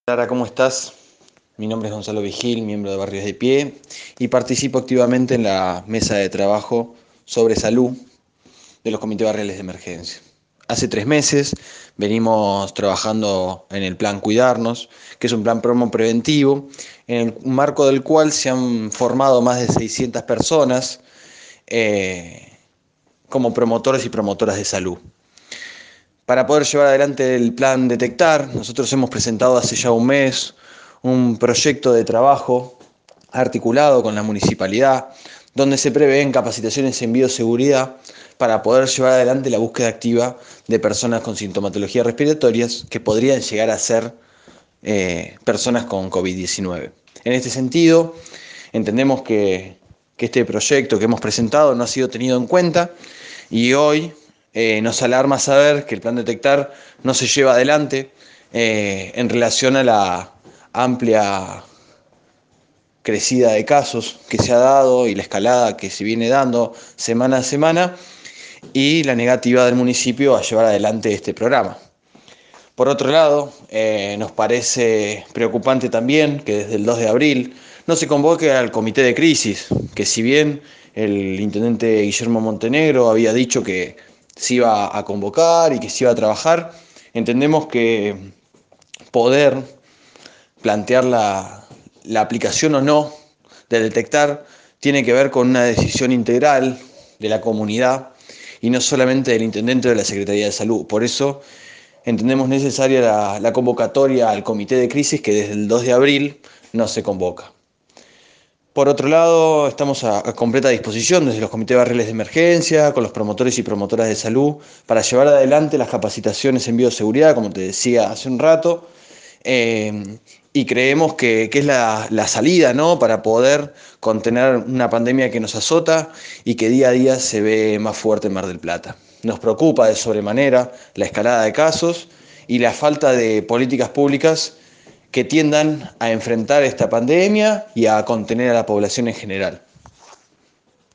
Clara, ¿cómo estás? Mi nombre es Gonzalo Vigil, miembro de Barrios de Pie, y participo activamente en la mesa de trabajo sobre salud de los comités barriales de emergencia. Hace 3 meses venimos trabajando en el plan Cuidarnos, que es un plan promo preventivo, en el marco del cual se han formado más de 600 personas como promotores y promotoras de salud. Para poder llevar adelante el plan Detectar, nosotros hemos presentado hace ya un mes un proyecto de trabajo articulado con la municipalidad, donde se prevén capacitaciones en bioseguridad para poder llevar adelante la búsqueda activa de personas con sintomatologías respiratorias que podrían llegar a ser personas con COVID-19. En este sentido, entendemos que este proyecto que hemos presentado no ha sido tenido en cuenta y hoy nos alarma saber que el plan Detectar no se lleva adelante en relación a la amplia crecida de casos que se ha dado y la escalada que se viene dando semana a semana y la negativa del municipio a llevar adelante este programa. Por otro lado, nos parece preocupante también que desde el 2 de abril no se convoque al comité de crisis, que si bien el intendente Guillermo Montenegro había dicho que se iba a convocar y que se iba a trabajar, entendemos que poder plantear la aplicación o no de Detectar tiene que ver con una decisión integral de la comunidad y no solamente del intendente o de la Secretaría de Salud. Por eso entendemos necesaria la convocatoria al comité de crisis que desde el 2 de abril no se convoca. Por otro lado, estamos a completa disposición desde los comités barriales de emergencia, con los promotores y promotoras de salud, para llevar adelante las capacitaciones en bioseguridad, como te decía hace un rato, y creemos que es la salida, ¿no?, para poder contener una pandemia que nos azota y que día a día se ve más fuerte en Mar del Plata. Nos preocupa de sobremanera la escalada de casos y la falta de políticas públicas que tiendan a enfrentar esta pandemia y a contener a la población en general.